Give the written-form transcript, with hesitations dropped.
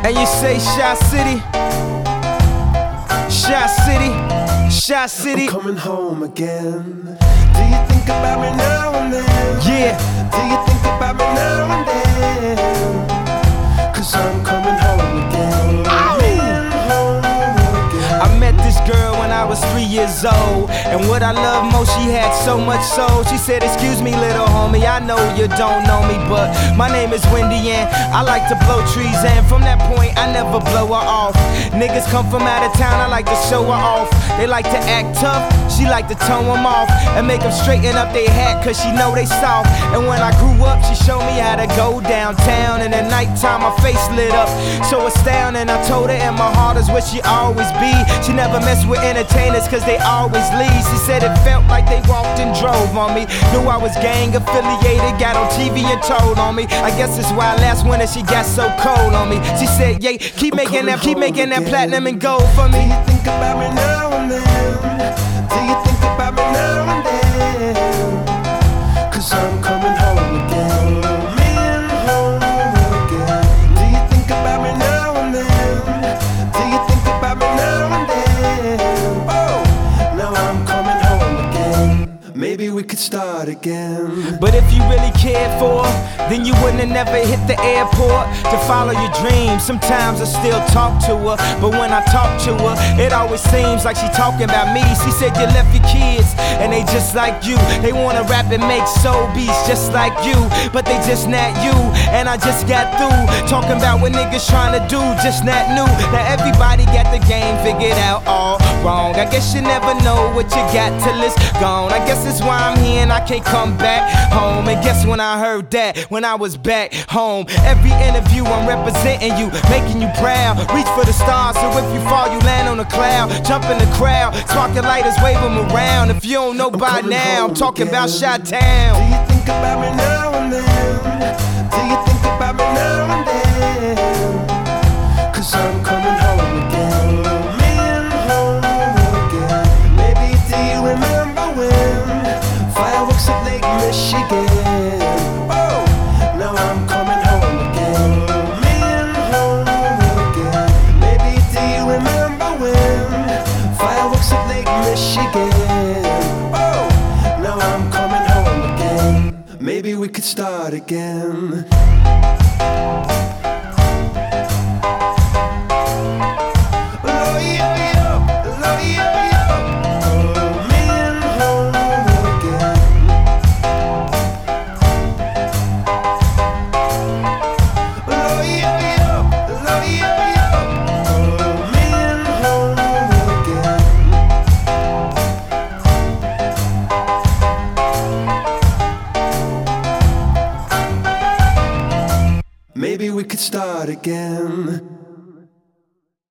And you say Shy City, Shy City, Shy City. I'm coming home again. Do you think about me now and then? Yeah. Do you think about me now and then? 'Cause I'm coming home again. I met this girl when I was 3 years old, and what I love most, she had so much soul. She said, excuse me little homie, I know you don't know me, but my name is Wendy and I like to blow trees, and from that point I never blow her off. Niggas come from out of town, I like to show her off. They like to act tough, she like to tone them off and make them straighten up their hat, cause she know they soft. And when I grew up, she showed me how to go downtown, and at nighttime my face lit up so astounding. I told her in my heart is where she always be. She never mess with entertainers cause they always leave. She said it felt like they walked and drove on me. Knew I was gang affiliated, got on TV and told on me. I guess it's why last winter she got so cold on me. She said, yeah, keep making that platinum and gold for me. Do you think about me now and then? Do you think about me now and then? 'Cause I'm coming home again. Home again. Do you think about me now and then? Do you think about me now and then? Oh, now I'm coming home again. Maybe we could start again. But if you really cared for her, then you wouldn't have never hit the airport to follow your dreams. Sometimes I still talk to her, but when I talk to her, it always seems like she talking about me. She said you left your kids, and they just like you. They wanna rap and make soul beats just like you, but they just not you. And I just got through talking about what niggas trying to do, just not new. Now everybody got the game figured out all wrong. I guess you never know what you got till it's gone. I guess that's why I'm here and I can't come back home. And guess when I heard that? When I was back home. Every interview I'm representing you, making you proud. Reach for the stars, so if you fall you land on a cloud. Jump in the crowd, spark your lighters, wave them around. If you don't know by now, I'm talking about Chi-Town. Do you think about me now and then? Do you think about me now and then? 'Cause I'm coming home again. Home again. Maybe do you remember when fireworks at Lake Michigan? Oh, now I'm coming home again. Home again. Maybe do you remember when fireworks at Lake Michigan? Oh, now I'm coming home again. Maybe we could start again. Maybe we could start again.